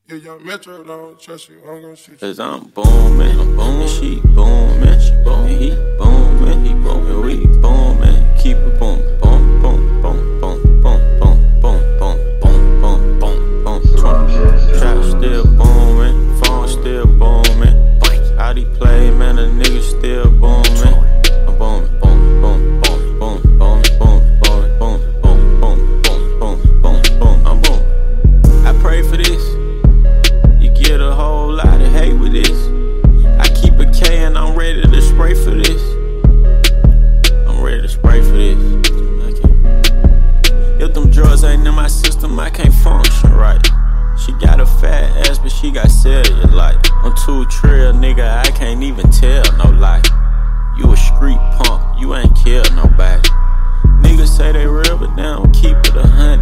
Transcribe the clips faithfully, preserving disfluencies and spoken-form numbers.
Yeah, young Metro don't trust you, I'm gonna shoot you. Cause I'm booming, I'm booming, she booming, she booming, he booming, he booming, we booming, keep it booming, boom, boom, boom, boom, boom, boom, boom, boom, boom, boom, boom, boom. Trap still booming, phone still booming. How they play, man, the nigga still booming. I'm booming, boom, boom, boom, boom, boom, boom, boom, boom, boom, boom, boom, boom, boom, boom. I'm booming. I pray for this. Get a whole lot of hate with this. I keep a K and I'm ready to spray for this. I'm ready to spray for this. If them drugs ain't in my system, I can't function right. She got a fat ass, but she got cellulite. I'm too trill, nigga, I can't even tell no lie. You a street punk, you ain't killed nobody. Niggas say they real, but they don't keep it a hundred.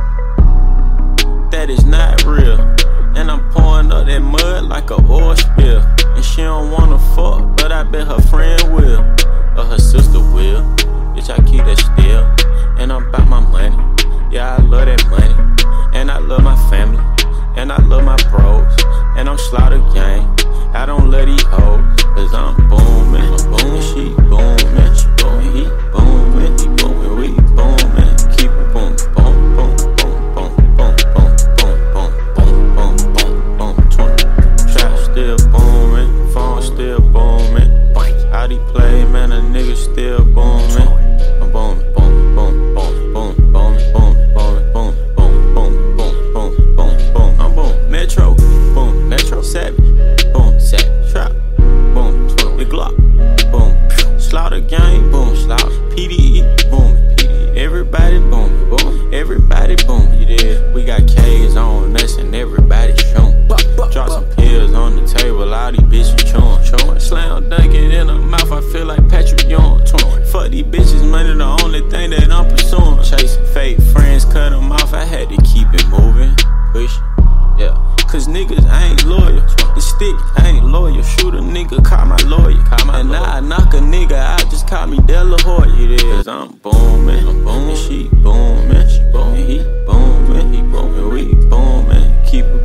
That is not real. And I'm pouring up that mud like a oil spill. And she don't wanna fuck, but I bet her friend will. Or her sister will. Bitch, I keep that still. And I'm about my money. Yeah, I love that money. And I love my family. And I love my bros. And I'm slaughter gang. I don't love these hoes. Cause I'm booming. I'm booming, she booming. She booming, he booming. He booming, we booming. Keep it booming. Boom, boom, boom, boom, boom, boom, boom, boom. Still booming, phone still booming. How they play, man, a nigga still booming. I'm booming, boom, boom, boom, boom, boom, boom, boom, boom, boom, boom, boom, boom, boom, boom. I'm boom, Metro, boom, Metro, Savage, boom, Savage, Trap, boom, Big Glock, boom, Slaughter Gang, boom, Slaughter, P D E, booming, P D E, everybody booming, boom, everybody booming. You did, we got K's on us and everybody showing. Drop some pills on the table, all these bitches chewing, chewing. Slam dunking in her mouth, I feel like Patrick Ewing. Fuck these bitches, money the only thing that I'm pursuing. Chasing fake friends, cut them off, I had to keep it moving. Push, yeah. Cause niggas ain't loyal. The stick ain't loyal. Shoot a nigga, call my lawyer. Call my and lawyer. Now I knock a nigga out, just call me De La Hoya. Cause I'm booming, I'm booming, she booming, she booming, he booming, he booming, we booming. Keep it